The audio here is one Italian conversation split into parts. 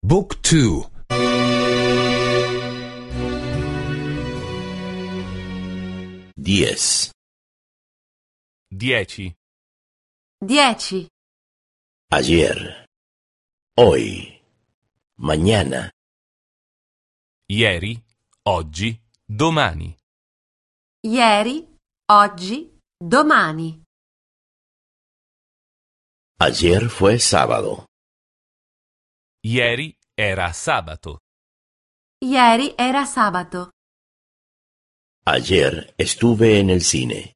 Book 2. 10. 10. 10. Ayer. Hoy. Mañana. Ieri, oggi, domani. Ieri, oggi, domani. Ayer fue sábado. Ieri era sabato. Ieri era sabato. Ayer estuve en el cine.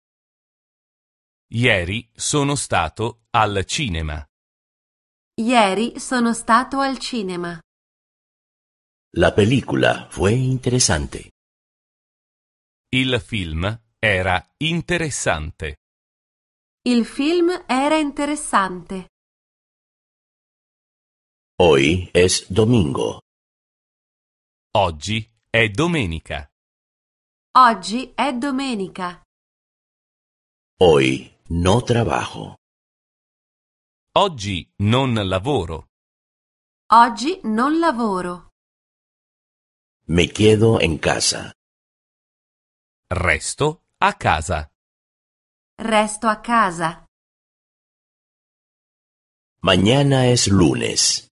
Ieri sono stato al cinema. Ieri sono stato al cinema. La película fue interesante. Il film era interessante. Il film era interessante. Hoy es domingo. Oggi è domenica. Oggi è domenica. Hoy no trabajo. Oggi non lavoro. Oggi non lavoro. Me quedo en casa. Resto a casa. Resto a casa. Mañana es lunes.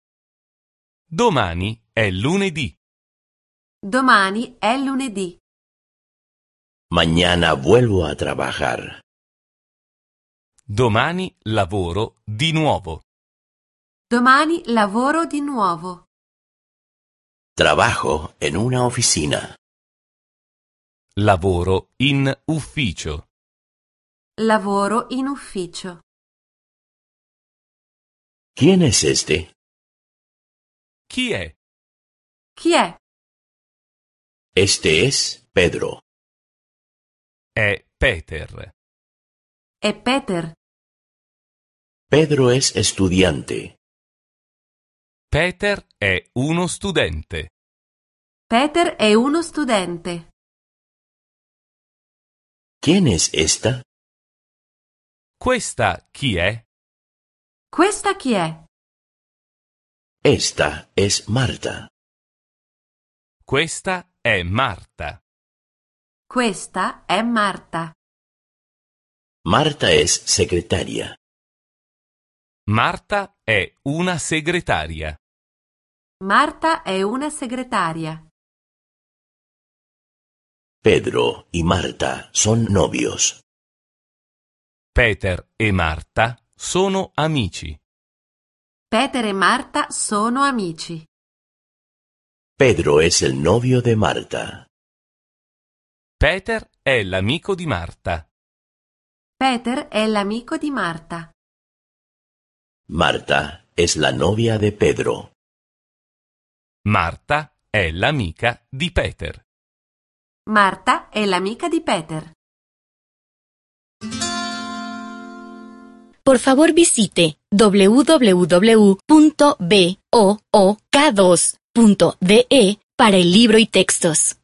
Domani è lunedì. Domani è lunedì. Mañana vuelvo a trabajar. Domani lavoro di nuovo. Domani lavoro di nuovo. Trabajo en una oficina. Lavoro in ufficio. Lavoro in ufficio. ¿Quién es este? Chi è? Chi è? Este es Pedro. È Peter. È Peter. Pedro es estudiante. Peter è uno studente. Peter è uno studente. ¿Quién es esta? Questa chi è? Questa chi è? Esta es Marta. Questa è Marta. Questa è Marta. Marta es secretaria. Marta è una segretaria. Marta è una segretaria. Pedro y Marta son novios. Peter e Marta sono amici. Peter e Marta sono amici. Pedro es el novio de Marta. Peter è l'amico di Marta. Peter è l'amico di Marta. Marta es la novia de Pedro. Marta è l'amica di Peter. Marta è l'amica di Peter. Por favor visite www.book2.de para el libro y textos.